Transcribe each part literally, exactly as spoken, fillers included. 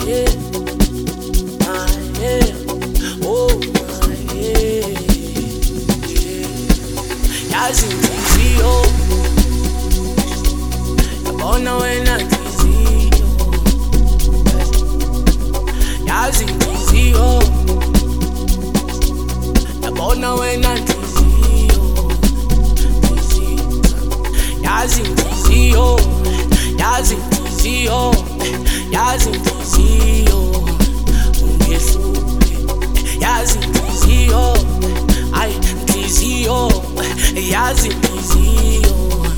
yeah, my yeah, oh my yeah, yeah. Yazi inhliziyo, yabona wena inhliziyo. Yazi inhliziyo, yabona wena inhliziyo. Yazi inhliziyo, yazi inhliziyo, yazi inhliziyo, ungehlule. Yazi inhliziyo, ay inhliziyo, yazi inhliziyo,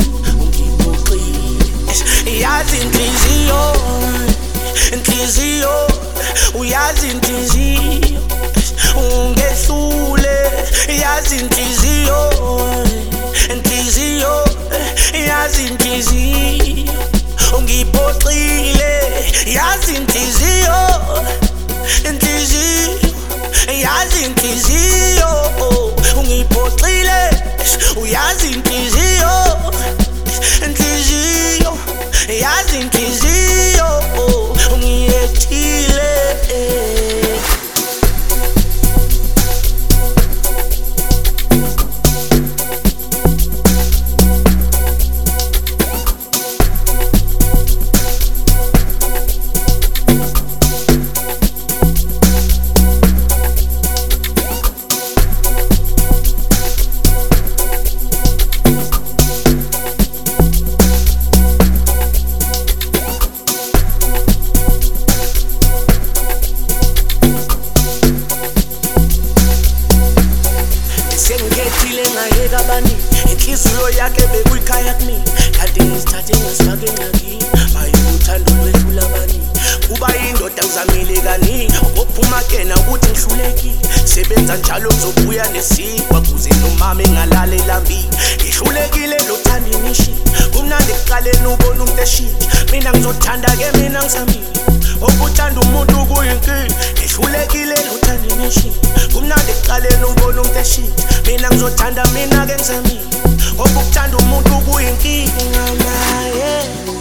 ungiphoxile. Yazi inhliziyo, inhliziyo, uyazi inhliziyo, ungehlule. Yazi inhliziyo, inhliziyo, yazi inhliziyo, ungiphoxile. Yazi inhliziyo, inhliziyo, yazi inhliziyo, ungiphoxile. Uyazi inhliziyo, inhliziyo, yazi inhliziyo, ungiyethile. Sengethile ngayeka bani, inhliziyo yakhe bekuyikhaya kimi. Kanti ngisithathe ngisifake engxakini, maye uthando lwehlula bani. Kuba yindoda ngizamile kaningi, ophuma kena ukuthi ngihlulekile. Sebenza njalo ngizobuya nesikwa, kuze nomama engalala elambile. Ngihlulekile lo thanda imishini, kumnandi ekuqaleni ubona umuntu eshintsha. Mina ngizothanda-ke mina ngisamile, okuthanda umuntu kuyinkinga. Ngihlulekile lo thanda imishini, kumnandi ekuqaleni ubona umuntu eshintsha. Mina ngizothanda mina-ke ngisamile, okuthanda umuntu kuyinkinga naye.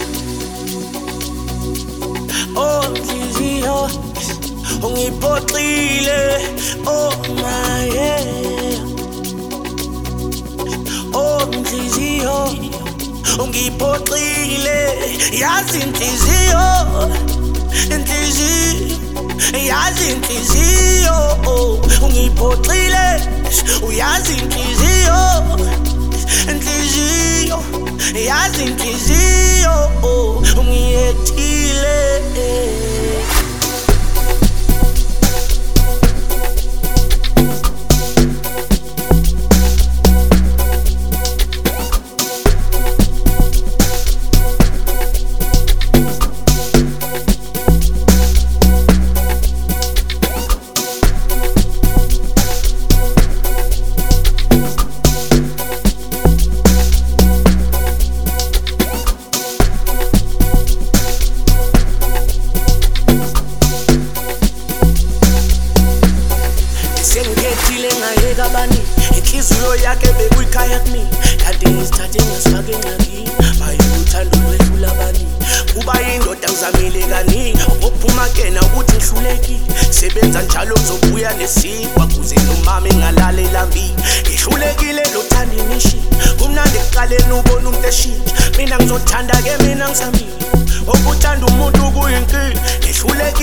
Oh inhliziyo, ungiphoxile. Oh my yeah. Oh inhliziyo, ungiphoxile. Yazi inhliziyo, inhliziyo, yazi inhliziyo, ungiphoxile. Uyazi inhliziyo, inhliziyo, yazi inhliziyo, ungiyethile. Sengethile ngayeka bani, inhliziyo yakhe bekuyikhaya kimi. Kanti ngisithathe ngisifake engxakini, maye uthando lwehlula bani. Kuba yindoda ngizamile kaningi, ophuma kena ukuthi ngihlulekile. Sebenza njalo ngizobuya nesikwa, kuze nomama engalala elambile. Ngihlulekile lo thanda imishini, kumnandi ekuqaleni ubona umuntu eshintsha. Mina ngizothanda-ke mina ngisamile, okuthanda umuntu kuyinkinga. Ngihlulekile